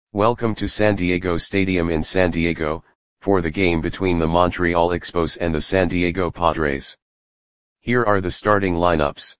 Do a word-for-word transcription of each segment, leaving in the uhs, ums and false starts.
Welcome to San Diego Stadium in San Diego, for the game between the Montreal Expos and the San Diego Padres. Here are the starting lineups.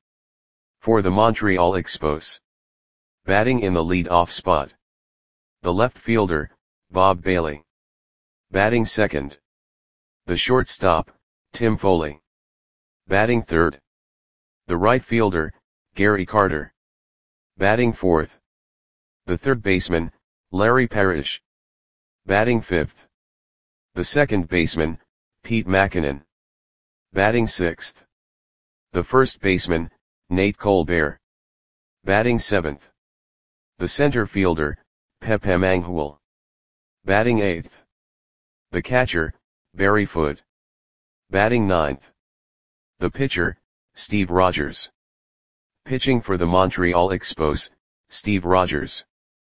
For the Montreal Expos. Batting in the lead-off spot. The left fielder, Bob Bailey. Batting second. The shortstop, Tim Foley. Batting third. The right fielder, Gary Carter. Batting fourth. The third baseman, Larry Parrish. Batting fifth. The second baseman, Pete Mackinnon. Batting sixth. The first baseman, Nate Colbert. Batting seventh. The center fielder, Pepe Mangual. Batting eighth. The catcher, Barry Foote. Batting ninth. The pitcher, Steve Rogers. Pitching for the Montreal Expos, Steve Rogers.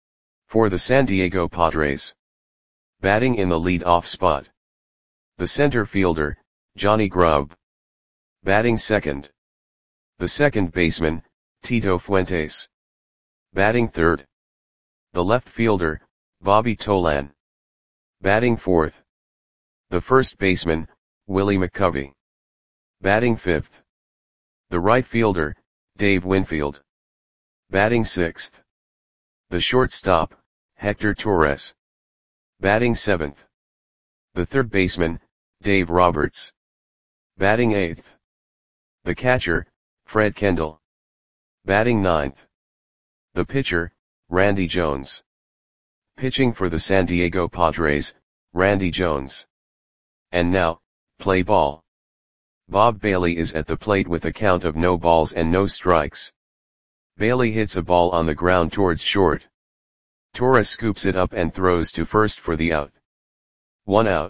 For the San Diego Padres. Batting in the lead-off spot. The center fielder, Johnny Grubb. Batting second. The second baseman, Tito Fuentes. Batting third. The left fielder, Bobby Tolan. Batting fourth. The first baseman, Willie McCovey. Batting fifth. The right fielder, Dave Winfield. Batting sixth. The shortstop, Hector Torres. Batting seventh. The third baseman, Dave Roberts. Batting eighth. The catcher, Fred Kendall. Batting ninth. The pitcher, Randy Jones. Pitching for the San Diego Padres, Randy Jones. And now, play ball. Bob Bailey is at the plate with a count of no balls and no strikes. Bailey hits a ball on the ground towards short. Torres scoops it up and throws to first for the out. One out.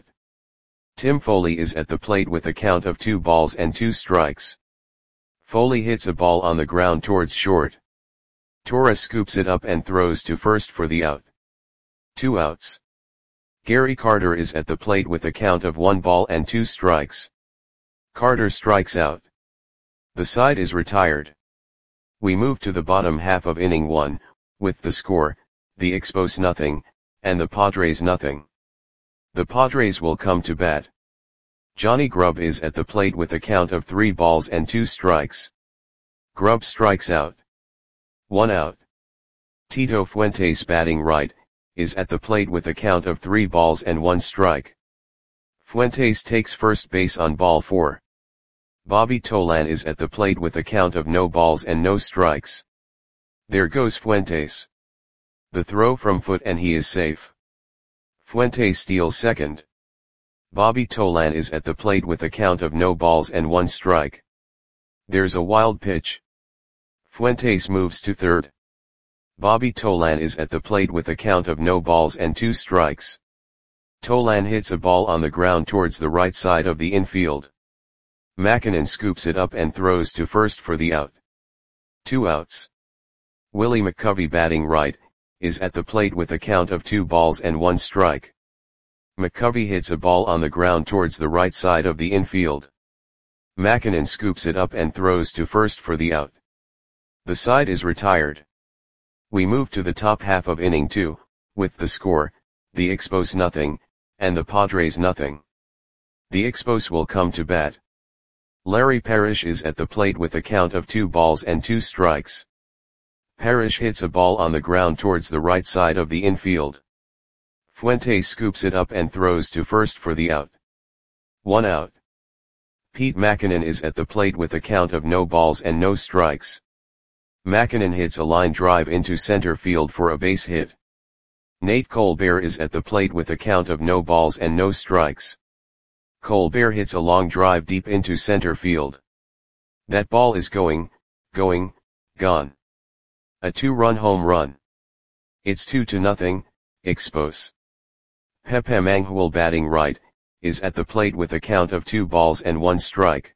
Tim Foley is at the plate with a count of two balls and two strikes. Foley hits a ball on the ground towards short. Torres scoops it up and throws to first for the out. Two outs. Gary Carter is at the plate with a count of one ball and two strikes. Carter strikes out. The side is retired. We move to the bottom half of inning one, with the score, the Expos nothing, and the Padres nothing. The Padres will come to bat. Johnny Grubb is at the plate with a count of three balls and two strikes. Grubb strikes out. One out. Tito Fuentes, batting right, is at the plate with a count of three balls and one strike. Fuentes takes first base on ball four. Bobby Tolan is at the plate with a count of no balls and no strikes. There goes Fuentes. The throw from Foote and he is safe. Fuentes steals second. Bobby Tolan is at the plate with a count of no balls and one strike. There's a wild pitch. Fuentes moves to third. Bobby Tolan is at the plate with a count of no balls and two strikes. Tolan hits a ball on the ground towards the right side of the infield. Mackinnon scoops it up and throws to first for the out. Two outs. Willie McCovey, batting right, is at the plate with a count of two balls and one strike. McCovey hits a ball on the ground towards the right side of the infield. Mackinnon scoops it up and throws to first for the out. The side is retired. We move to the top half of inning two, with the score, the Expos nothing, and the Padres nothing. The Expos will come to bat. Larry Parrish is at the plate with a count of two balls and two strikes. Parrish hits a ball on the ground towards the right side of the infield. Fuentes scoops it up and throws to first for the out. One out. Pete Mackinnon is at the plate with a count of no balls and no strikes. Mackinnon hits a line drive into center field for a base hit. Nate Colbert is at the plate with a count of no balls and no strikes. Colbert hits a long drive deep into center field. That ball is going, going, gone. A two-run home run. It's two to nothing, Expos. Pepe Mangual, batting right, is at the plate with a count of two balls and one strike.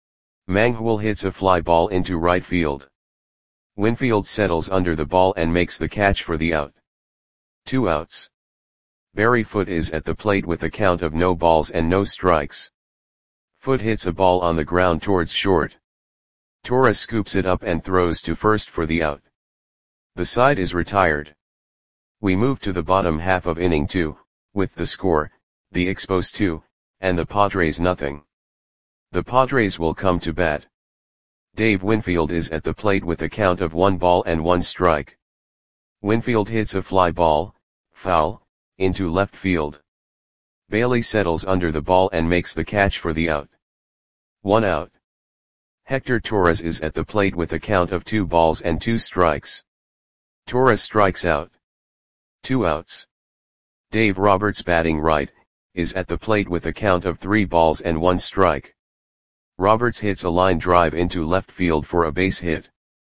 Mangual hits a fly ball into right field. Winfield settles under the ball and makes the catch for the out. Two outs. Barry Foote is at the plate with a count of no balls and no strikes. Foote hits a ball on the ground towards short. Torres scoops it up and throws to first for the out. The side is retired. We move to the bottom half of inning two, with the score, the Expos two, and the Padres nothing. The Padres will come to bat. Dave Winfield is at the plate with a count of one ball and one strike. Winfield hits a fly ball, foul, into left field. Bailey settles under the ball and makes the catch for the out. One out. Hector Torres is at the plate with a count of two balls and two strikes. Torres strikes out. Two outs. Dave Roberts, batting right, is at the plate with a count of three balls and one strike. Roberts hits a line drive into left field for a base hit.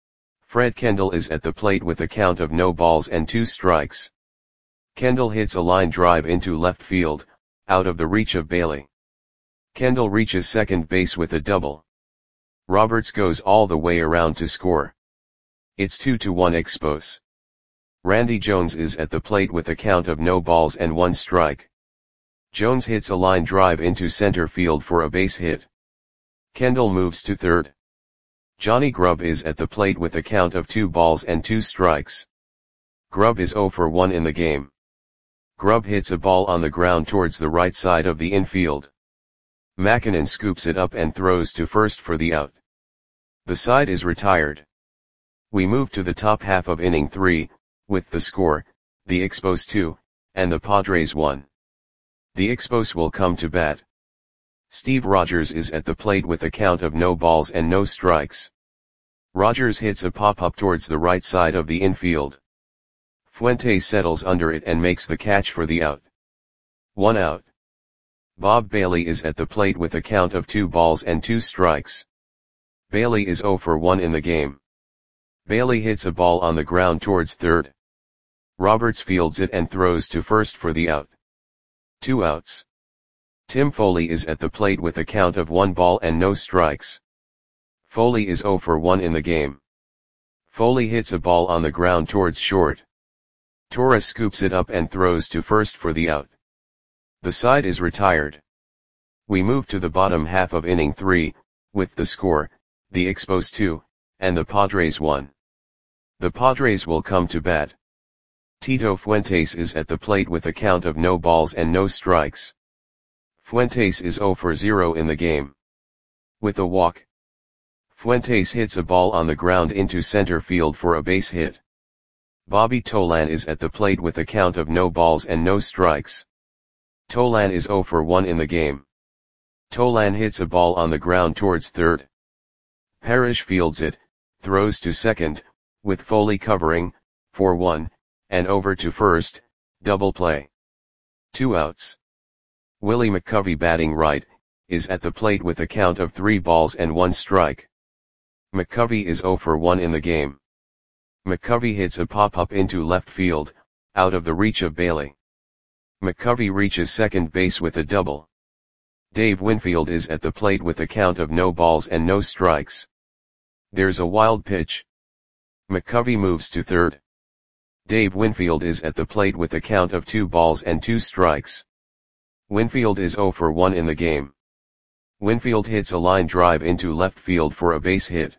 Fred Kendall is at the plate with a count of no balls and two strikes. Kendall hits a line drive into left field, out of the reach of Bailey. Kendall reaches second base with a double. Roberts goes all the way around to score. It's two to one Expos. Randy Jones is at the plate with a count of no balls and one strike. Jones hits a line drive into center field for a base hit. Kendall moves to third. Johnny Grubb is at the plate with a count of two balls and two strikes. Grubb is zero for one in the game. Grubb hits a ball on the ground towards the right side of the infield. Makinen scoops it up and throws to first for the out. The side is retired. We move to the top half of inning three, with the score, the Expos two, and the Padres one. The Expos will come to bat. Steve Rogers is at the plate with a count of no balls and no strikes. Rogers hits a pop-up towards the right side of the infield. Fuentes settles under it and makes the catch for the out. One out. Bob Bailey is at the plate with a count of two balls and two strikes. Bailey is zero for one in the game. Bailey hits a ball on the ground towards third. Roberts fields it and throws to first for the out. Two outs. Tim Foley is at the plate with a count of one ball and no strikes. Foley is zero for one in the game. Foley hits a ball on the ground towards short. Torres scoops it up and throws to first for the out. The side is retired. We move to the bottom half of inning three, with the score, the Expos two, and the Padres one. The Padres will come to bat. Tito Fuentes is at the plate with a count of no balls and no strikes. Fuentes is zero for zero in the game. With a walk. Fuentes hits a ball on the ground into center field for a base hit. Bobby Tolan is at the plate with a count of no balls and no strikes. Tolan is zero for one in the game. Tolan hits a ball on the ground towards third. Parrish fields it, throws to second, with Foley covering, for one, and over to first, double play. Two outs. Willie McCovey, batting right, is at the plate with a count of three balls and one strike. McCovey is zero for one in the game. McCovey hits a pop-up into left field, out of the reach of Bailey. McCovey reaches second base with a double. Dave Winfield is at the plate with a count of no balls and no strikes. There's a wild pitch. McCovey moves to third. Dave Winfield is at the plate with a count of two balls and two strikes. Winfield is zero for one in the game. Winfield hits a line drive into left field for a base hit.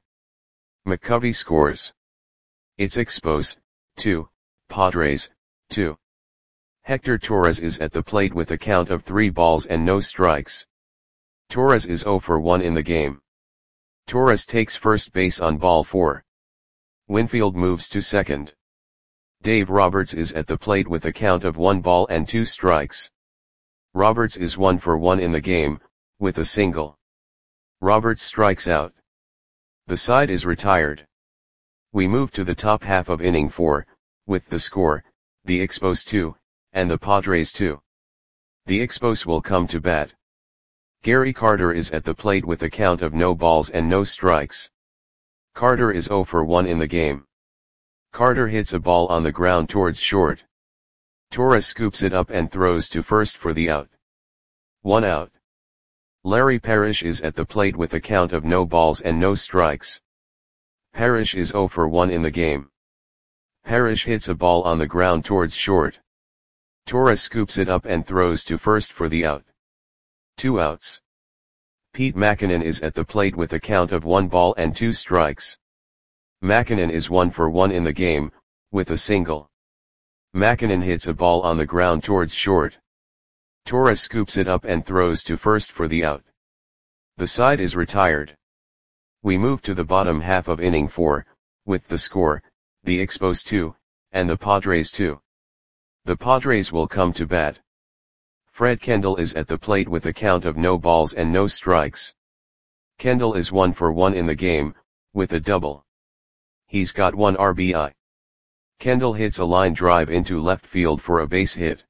McCovey scores. It's Expos, two, Padres, two. Hector Torres is at the plate with a count of three balls and no strikes. Torres is zero for one in the game. Torres takes first base on ball four. Winfield moves to second. Dave Roberts is at the plate with a count of one ball and two strikes. Roberts is one for one in the game, with a single. Roberts strikes out. The side is retired. We move to the top half of inning four, with the score, the Expos two, and the Padres two. The Expos will come to bat. Gary Carter is at the plate with a count of no balls and no strikes. Carter is zero for one in the game. Carter hits a ball on the ground towards short. Torres scoops it up and throws to first for the out. One out. Larry Parrish is at the plate with a count of no balls and no strikes. Parrish is zero for one in the game. Parrish hits a ball on the ground towards short. Torres scoops it up and throws to first for the out. Two outs. Pete Makinen is at the plate with a count of one ball and two strikes. Makinen is one for one in the game, with a single. McKinnon hits a ball on the ground towards short. Torres scoops it up and throws to first for the out. The side is retired. We move to the bottom half of inning four, with the score, the Expos two, and the Padres two. The Padres will come to bat. Fred Kendall is at the plate with a count of no balls and no strikes. Kendall is one for one in the game, with a double. He's got one R B I. Kendall hits a line drive into left field for a base hit.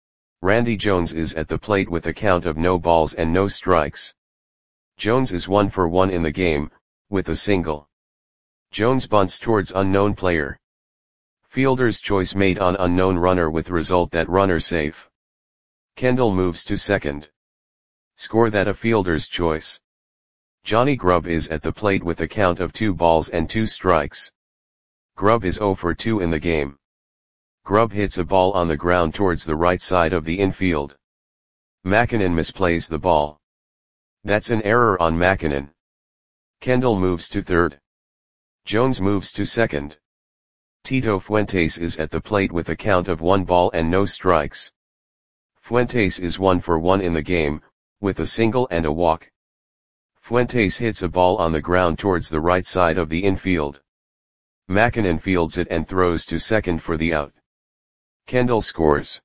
Randy Jones is at the plate with a count of no balls and no strikes. Jones is one for one in the game, with a single. Jones bunts towards unknown player. Fielder's choice made on unknown runner with result that runner safe. Kendall moves to second. Score that a fielder's choice. Johnny Grubb is at the plate with a count of two balls and two strikes. Grubb is zero for two in the game. Grubb hits a ball on the ground towards the right side of the infield. McKinnon misplays the ball. That's an error on McKinnon. Kendall moves to third. Jones moves to second. Tito Fuentes is at the plate with a count of one ball and no strikes. Fuentes is one for one in the game, with a single and a walk. Fuentes hits a ball on the ground towards the right side of the infield. McKinnon fields it and throws to second for the out. Kendall scores.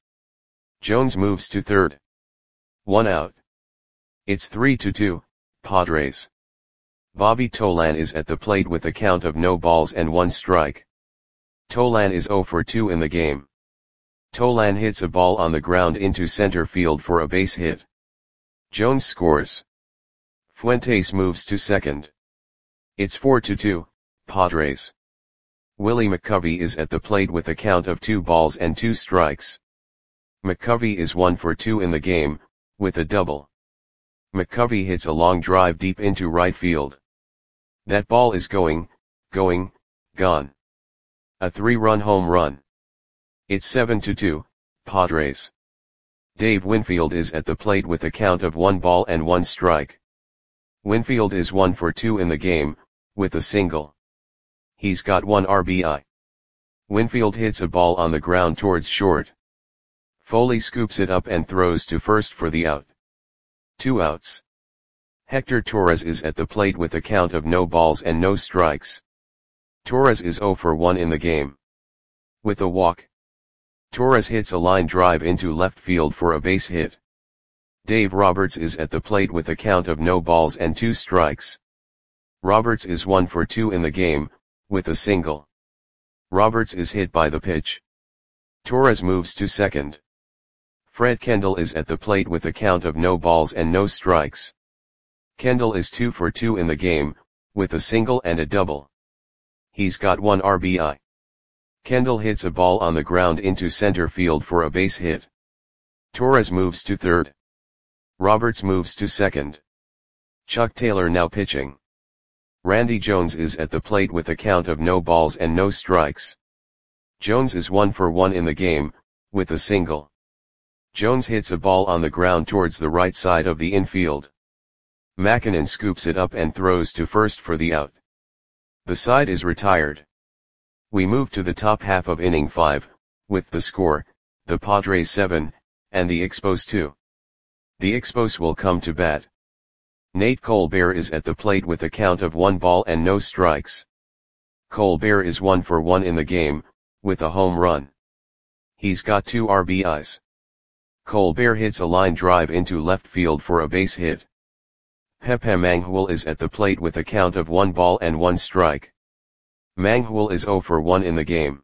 Jones moves to third. One out. It's three to two, Padres. Bobby Tolan is at the plate with a count of no balls and one strike. Tolan is zero for two in the game. Tolan hits a ball on the ground into center field for a base hit. Jones scores. Fuentes moves to second. It's four to two, Padres. Willie McCovey is at the plate with a count of two balls and two strikes. McCovey is one for two in the game, with a double. McCovey hits a long drive deep into right field. That ball is going, going, gone. A three-run home run. It's seven to two, Padres. Dave Winfield is at the plate with a count of one ball and one strike. Winfield is one for two in the game, with a single. He's got one R B I. Winfield hits a ball on the ground towards short. Foley scoops it up and throws to first for the out. Two outs. Hector Torres is at the plate with a count of no balls and no strikes. Torres is zero for one in the game. With a walk. Torres hits a line drive into left field for a base hit. Dave Roberts is at the plate with a count of no balls and two strikes. Roberts is one for two in the game, with a single. Roberts is hit by the pitch. Torres moves to second. Fred Kendall is at the plate with a count of no balls and no strikes. Kendall is two for two in the game, with a single and a double. He's got one R B I. Kendall hits a ball on the ground into center field for a base hit. Torres moves to third. Roberts moves to second. Chuck Taylor now pitching. Randy Jones is at the plate with a count of no balls and no strikes. Jones is one for one in the game, with a single. Jones hits a ball on the ground towards the right side of the infield. McKinnon scoops it up and throws to first for the out. The side is retired. We move to the top half of inning five, with the score, the Padres seven, and the Expos two. The Expos will come to bat. Nate Colbert is at the plate with a count of one ball and no strikes. Colbert is one for one in the game, with a home run. He's got two R B Is. Colbert hits a line drive into left field for a base hit. Pepe Manghul is at the plate with a count of one ball and one strike. Manghul is zero for one in the game.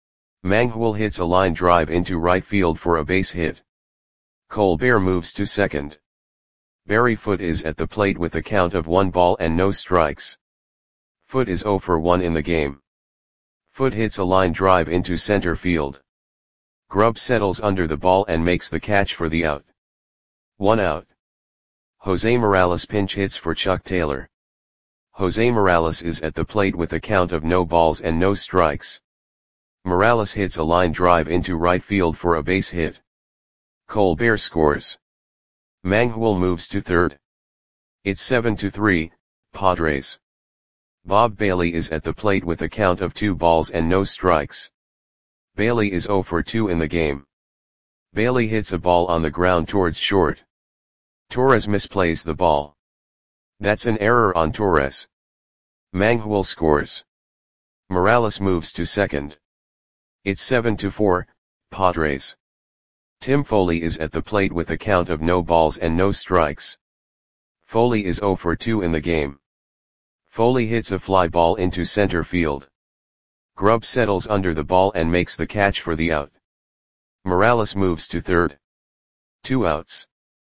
Manghul hits a line drive into right field for a base hit. Colbert moves to second. Barry Foote is at the plate with a count of one ball and no strikes. Foote is zero for one in the game. Foote hits a line drive into center field. Grubb settles under the ball and makes the catch for the out. One out. Jose Morales pinch hits for Chuck Taylor. Jose Morales is at the plate with a count of no balls and no strikes. Morales hits a line drive into right field for a base hit. Colbert scores. Manghul moves to third. It's seven to three, Padres. Bob Bailey is at the plate with a count of two balls and no strikes. Bailey is zero for two in the game. Bailey hits a ball on the ground towards short. Torres misplays the ball. That's an error on Torres. Manghwal scores. Morales moves to second. It's seven to four, Padres. Tim Foley is at the plate with a count of no balls and no strikes. Foley is zero for two in the game. Foley hits a fly ball into center field. Grubb settles under the ball and makes the catch for the out. Morales moves to third. Two outs.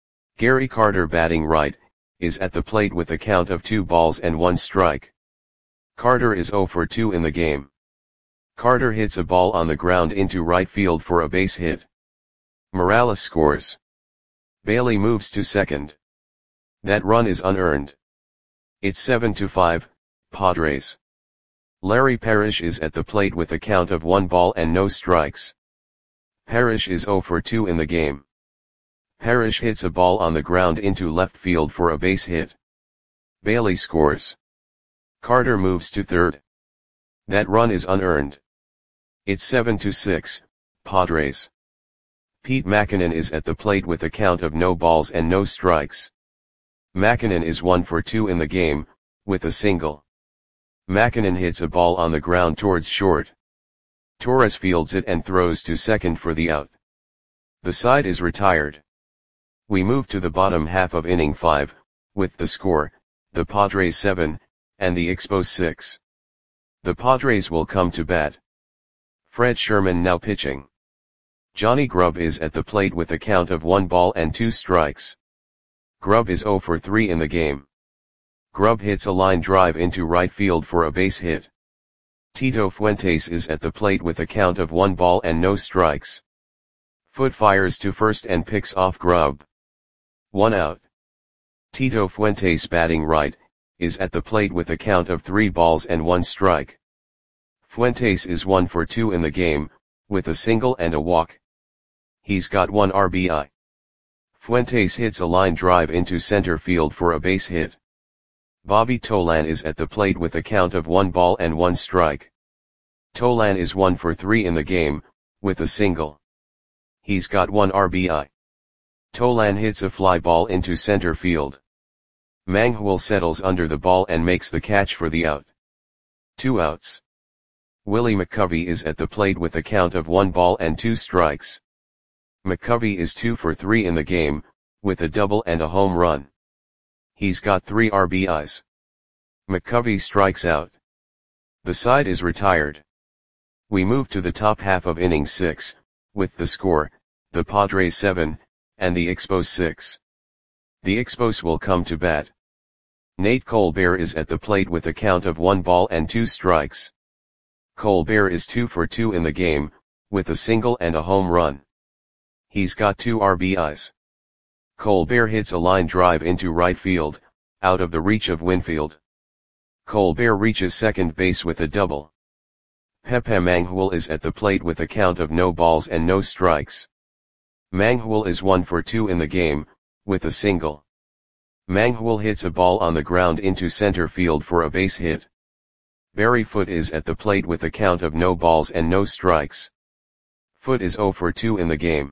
Gary Carter, batting right, is at the plate with a count of two balls and one strike. Carter is zero for two in the game. Carter hits a ball on the ground into right field for a base hit. Morales scores. Bailey moves to second. That run is unearned. It's seven to five, Padres. Larry Parrish is at the plate with a count of one ball and no strikes. Parrish is zero for two in the game. Parrish hits a ball on the ground into left field for a base hit. Bailey scores. Carter moves to third. That run is unearned. It's seven to six, Padres. Pete Mackinnon is at the plate with a count of no balls and no strikes. Mackinnon is one for two in the game, with a single. Mackinnon hits a ball on the ground towards short. Torres fields it and throws to second for the out. The side is retired. We move to the bottom half of inning five, with the score, the Padres seven, and the Expos six. The Padres will come to bat. Fred Sherman now pitching. Johnny Grubb is at the plate with a count of one ball and two strikes. Grubb is zero for three in the game. Grubb hits a line drive into right field for a base hit. Tito Fuentes is at the plate with a count of one ball and no strikes. Foot fires to first and picks off Grubb. One out. Tito Fuentes, batting right, is at the plate with a count of three balls and one strike. Fuentes is one for two in the game, with a single and a walk. He's got one R B I. Fuentes hits a line drive into center field for a base hit. Bobby Tolan is at the plate with a count of one ball and one strike. Tolan is one for three in the game, with a single. He's got one R B I. Tolan hits a fly ball into center field. Manghwal settles under the ball and makes the catch for the out. Two outs. Willie McCovey is at the plate with a count of one ball and two strikes. McCovey is two for three in the game, with a double and a home run. He's got three R B Is. McCovey strikes out. The side is retired. We move to the top half of inning six, with the score, the Padres seven, and the Expos six. The Expos will come to bat. Nate Colbert is at the plate with a count of one ball and two strikes. Colbert is two for two in the game, with a single and a home run. He's got two R B Is. Colbert hits a line drive into right field, out of the reach of Winfield. Colbert reaches second base with a double. Pepe Manghwal is at the plate with a count of no balls and no strikes. Manghwal is one for two in the game, with a single. Manghwal hits a ball on the ground into center field for a base hit. Barry Foote is at the plate with a count of no balls and no strikes. Foote is zero for two in the game.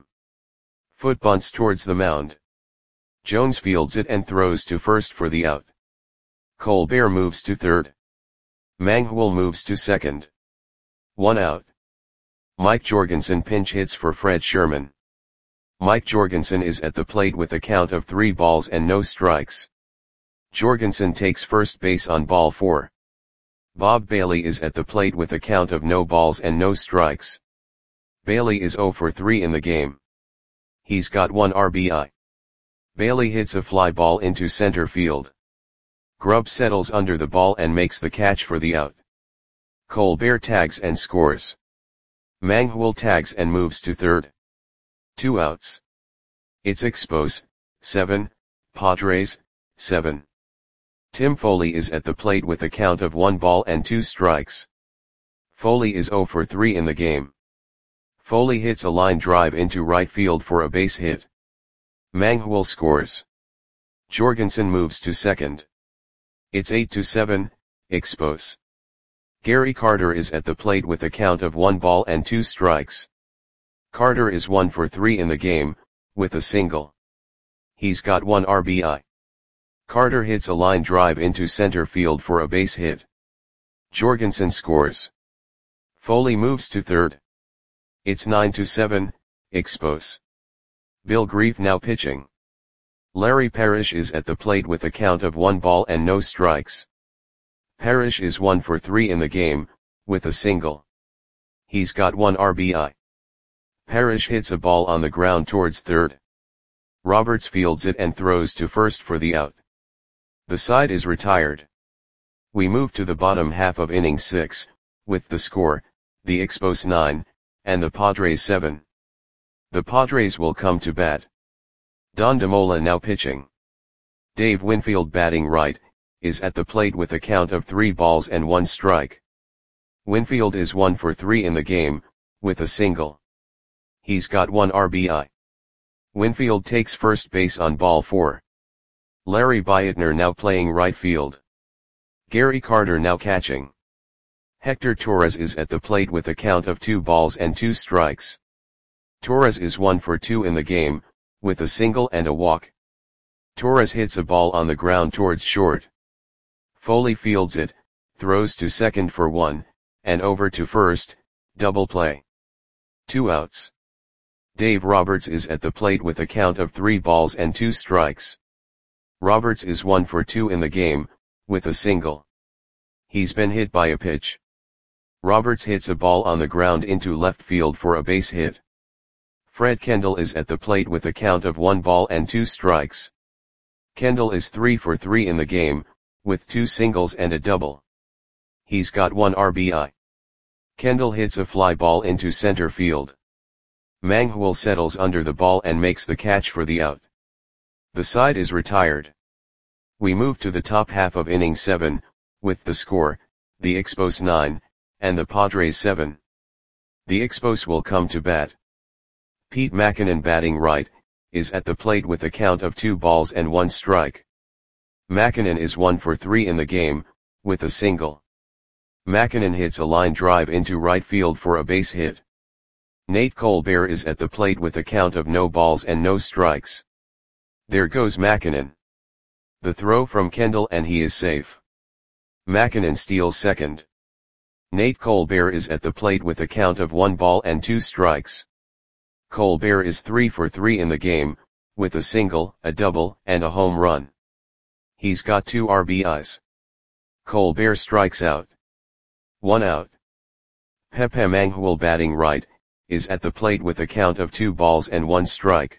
Foote bunts towards the mound. Jones fields it and throws to first for the out. Colbert moves to third. Manghwal moves to second. One out. Mike Jorgensen pinch hits for Fred Sherman. Mike Jorgensen is at the plate with a count of three balls and no strikes. Jorgensen takes first base on ball four. Bob Bailey is at the plate with a count of no balls and no strikes. Bailey is zero for three in the game. He's got one R B I. Bailey hits a fly ball into center field. Grubb settles under the ball and makes the catch for the out. Colbert tags and scores. Manghwal tags and moves to third. Two outs. It's Expos, seven, Padres, seven. Tim Foley is at the plate with a count of one ball and two strikes. Foley is zero for three in the game. Foley hits a line drive into right field for a base hit. Manghwal scores. Jorgensen moves to second. It's eight to seven, Expos. Gary Carter is at the plate with a count of one ball and two strikes. Carter is one for three in the game, with a single. He's got one R B I. Carter hits a line drive into center field for a base hit. Jorgensen scores. Foley moves to third. It's nine to seven, Expos. Bill Grief now pitching. Larry Parrish is at the plate with a count of one ball and no strikes. Parrish is one for three in the game, with a single. He's got one R B I. Parrish hits a ball on the ground towards third. Roberts fields it and throws to first for the out. The side is retired. We move to the bottom half of inning six, with the score, the Expos nine, and the Padres seven. The Padres will come to bat. Don DeMola now pitching. Dave Winfield batting right, is at the plate with a count of three balls and one strike. Winfield is one for three in the game, with a single. He's got one R B I. Winfield takes first base on ball four. Larry Beitner now playing right field. Gary Carter now catching. Hector Torres is at the plate with a count of two balls and two strikes. Torres is one for two in the game, with a single and a walk. Torres hits a ball on the ground towards short. Foley fields it, throws to second for one, and over to first, double play. Two outs. Dave Roberts is at the plate with a count of three balls and two strikes. Roberts is one for two in the game, with a single. He's been hit by a pitch. Roberts hits a ball on the ground into left field for a base hit. Fred Kendall is at the plate with a count of one ball and two strikes. Kendall is three for three in the game, with two singles and a double. He's got one R B I. Kendall hits a fly ball into center field. Manghul settles under the ball and makes the catch for the out. The side is retired. We move to the top half of inning seven, with the score, the Expos nine, and the Padres seven. The Expos will come to bat. Pete Mackinnon batting right, is at the plate with a count of two balls and one strike. Mackinnon is one for three in the game, with a single. Mackinnon hits a line drive into right field for a base hit. Nate Colbert is at the plate with a count of no balls and no strikes. There goes Mackinnon. The throw from Kendall and he is safe. Mackinnon steals second. Nate Colbert is at the plate with a count of one ball and two strikes. Colbert is three for three in the game, with a single, a double, and a home run. He's got two R B Is. Colbert strikes out. One out. Pepe Manghul batting right, is at the plate with a count of two balls and one strike.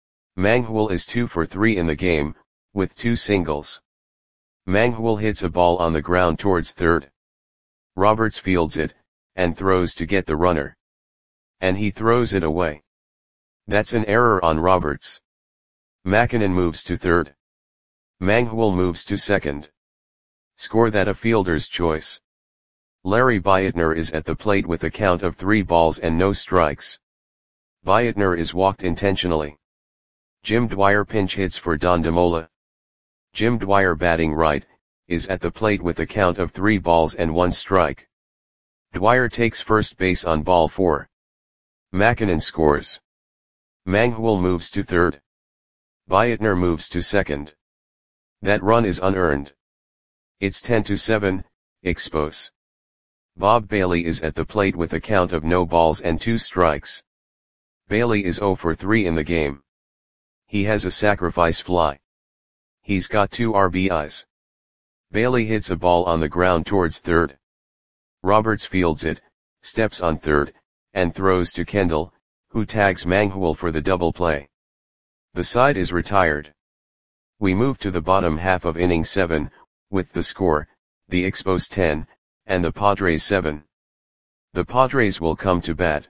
Manghul is two for three in the game, with two singles. Manghul hits a ball on the ground towards third. Roberts fields it, and throws to get the runner. And he throws it away. That's an error on Roberts. Mackinnon moves to third. Manghul moves to second. Score that a fielder's choice. Larry Beitner is at the plate with a count of three balls and no strikes. Beitner is walked intentionally. Jim Dwyer pinch hits for Don DeMola. Jim Dwyer batting right, is at the plate with a count of three balls and one strike. Dwyer takes first base on ball four. Mackinnon scores. Manghul moves to third. Beitner moves to second. That run is unearned. It's ten to seven, Expos. Bob Bailey is at the plate with a count of no balls and two strikes. Bailey is zero for three in the game. He has a sacrifice fly. He's got two R B Is. Bailey hits a ball on the ground towards third. Roberts fields it, steps on third, and throws to Kendall, who tags Manghul for the double play. The side is retired. We move to the bottom half of inning seven, with the score, the Expos ten, and the Padres seven. The Padres will come to bat.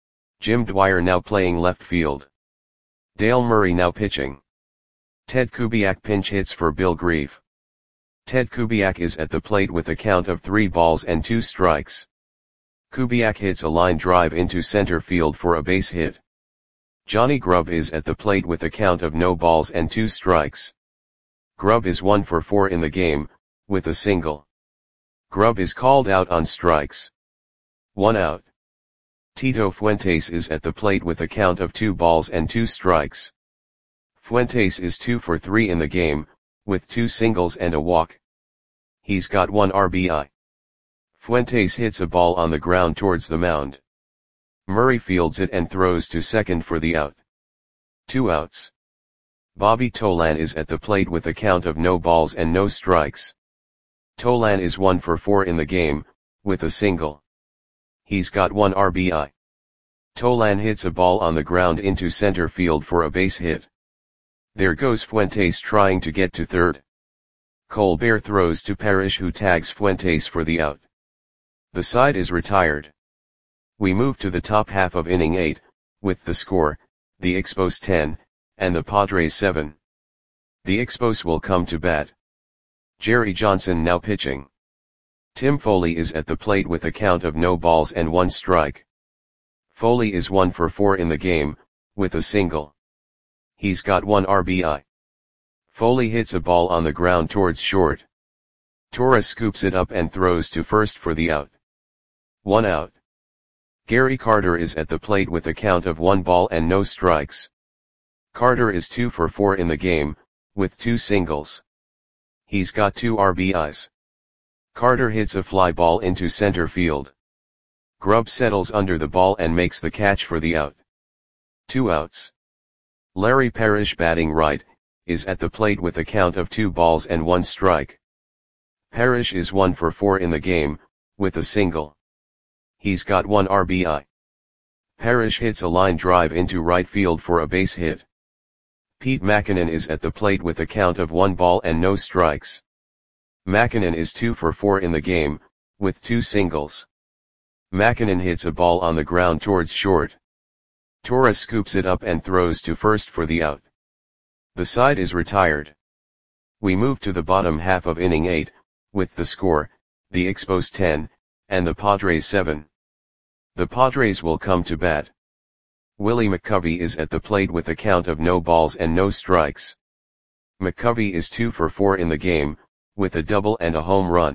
Jim Dwyer now playing left field. Dale Murray now pitching. Ted Kubiak pinch hits for Bill Grief. Ted Kubiak is at the plate with a count of three balls and two strikes. Kubiak hits a line drive into center field for a base hit. Johnny Grubb is at the plate with a count of no balls and two strikes. Grubb is one for four in the game, with a single. Grubb is called out on strikes. One out. Tito Fuentes is at the plate with a count of two balls and two strikes. Fuentes is two for three in the game, with two singles and a walk. He's got one R B I. Fuentes hits a ball on the ground towards the mound. Murray fields it and throws to second for the out. Two outs. Bobby Tolan is at the plate with a count of no balls and no strikes. Tolan is one for four in the game, with a single. He's got one R B I. Tolan hits a ball on the ground into center field for a base hit. There goes Fuentes trying to get to third. Colbert throws to Parrish, who tags Fuentes for the out. The side is retired. We move to the top half of inning eight, with the score, the Expos ten, and the Padres seven. The Expos will come to bat. Jerry Johnson now pitching. Tim Foley is at the plate with a count of no balls and one strike. Foley is one for four in the game, with a single. He's got one R B I. Foley hits a ball on the ground towards short. Torres scoops it up and throws to first for the out. One out. Gary Carter is at the plate with a count of one ball and no strikes. Carter is two for four in the game, with two singles. He's got two R B Is. Carter hits a fly ball into center field. Grubb settles under the ball and makes the catch for the out. Two outs. Larry Parrish, batting right, is at the plate with a count of two balls and one strike. Parrish is one for four in the game, with a single. He's got one R B I. Parrish hits a line drive into right field for a base hit. Pete Mackinnon is at the plate with a count of one ball and no strikes. Mackinnon is two for four in the game, with two singles. Mackinnon hits a ball on the ground towards short. Torres scoops it up and throws to first for the out. The side is retired. We move to the bottom half of inning eight, with the score, the Expos ten, and the Padres seven. The Padres will come to bat. Willie McCovey is at the plate with a count of no balls and no strikes. McCovey is two for four in the game, with a double and a home run.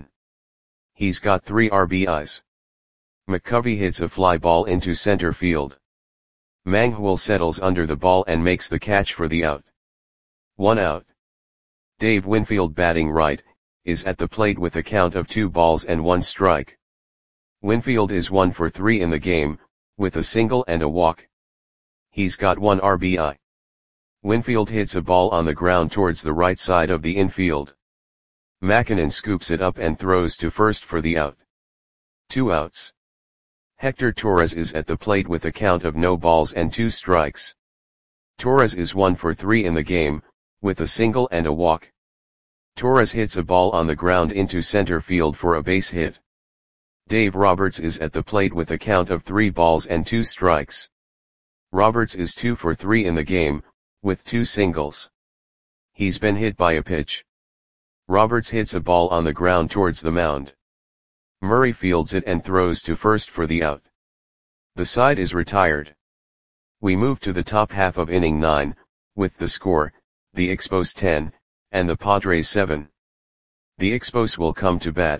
He's got three R B Is. McCovey hits a fly ball into center field. Manghwal settles under the ball and makes the catch for the out. One out. Dave Winfield, batting right, is at the plate with a count of two balls and one strike. Winfield is one for three in the game, with a single and a walk. He's got one R B I. Winfield hits a ball on the ground towards the right side of the infield. Mackinnon scoops it up and throws to first for the out. Two outs. Hector Torres is at the plate with a count of no balls and two strikes. Torres is one for three in the game, with a single and a walk. Torres hits a ball on the ground into center field for a base hit. Dave Roberts is at the plate with a count of three balls and two strikes. Roberts is two for three in the game, with two singles. He's been hit by a pitch. Roberts hits a ball on the ground towards the mound. Murray fields it and throws to first for the out. The side is retired. We move to the top half of inning nine, with the score, the Expos ten, and the Padres seven. The Expos will come to bat.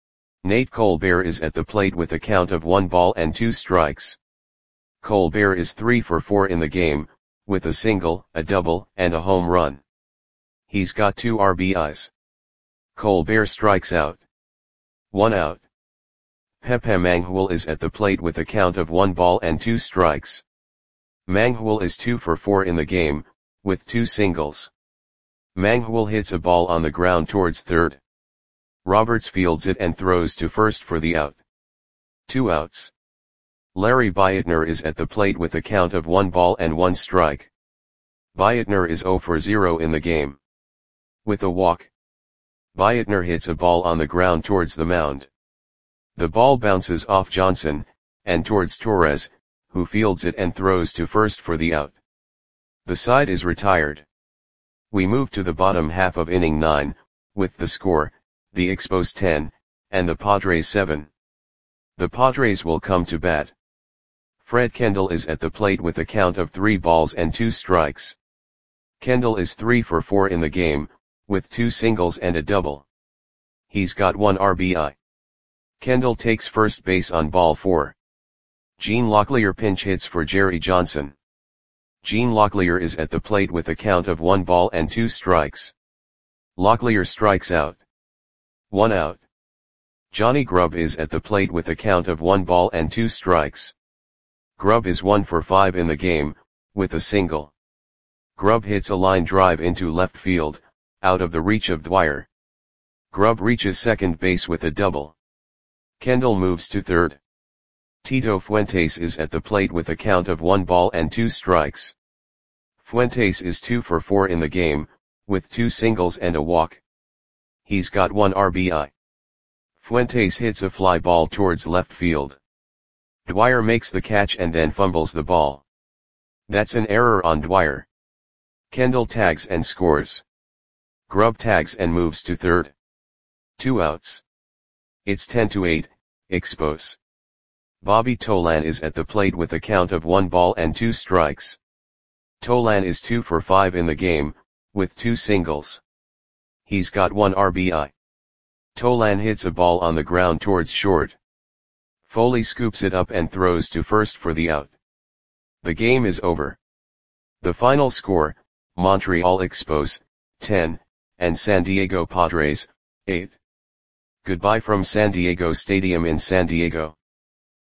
Nate Colbert is at the plate with a count of one ball and two strikes. Colbert is three for four in the game, with a single, a double, and a home run. He's got two R B Is. Colbert strikes out. One out. Pepe Manghwal is at the plate with a count of one ball and two strikes. Manghwal is two for four in the game, with two singles. Manghwal hits a ball on the ground towards third. Roberts fields it and throws to first for the out. Two outs. Larry Bietner is at the plate with a count of one ball and one strike. Bietner is zero for zero in the game. With a walk. Bietner hits a ball on the ground towards the mound. The ball bounces off Johnson, and towards Torres, who fields it and throws to first for the out. The side is retired. We move to the bottom half of inning nine, with the score, the Expos ten, and the Padres seven. The Padres will come to bat. Fred Kendall is at the plate with a count of three balls and two strikes. Kendall is three for four in the game, with two singles and a double. He's got one R B I. Kendall takes first base on ball four. Gene Locklear pinch hits for Jerry Johnson. Gene Locklear is at the plate with a count of one ball and two strikes. Locklear strikes out. One out. Johnny Grubb is at the plate with a count of one ball and two strikes. Grubb is one for five in the game, with a single. Grubb hits a line drive into left field, out of the reach of Dwyer. Grubb reaches second base with a double. Kendall moves to third. Tito Fuentes is at the plate with a count of one ball and two strikes. Fuentes is two for four in the game, with two singles and a walk. He's got one R B I. Fuentes hits a fly ball towards left field. Dwyer makes the catch and then fumbles the ball. That's an error on Dwyer. Kendall tags and scores. Grubb tags and moves to third. Two outs. It's ten to eight, Expos. Bobby Tolan is at the plate with a count of one ball and two strikes. Tolan is two for five in the game, with two singles. He's got one R B I. Tolan hits a ball on the ground towards short. Foley scoops it up and throws to first for the out. The game is over. The final score, Montreal Expos, ten, and San Diego Padres, eight. Goodbye from San Diego Stadium in San Diego.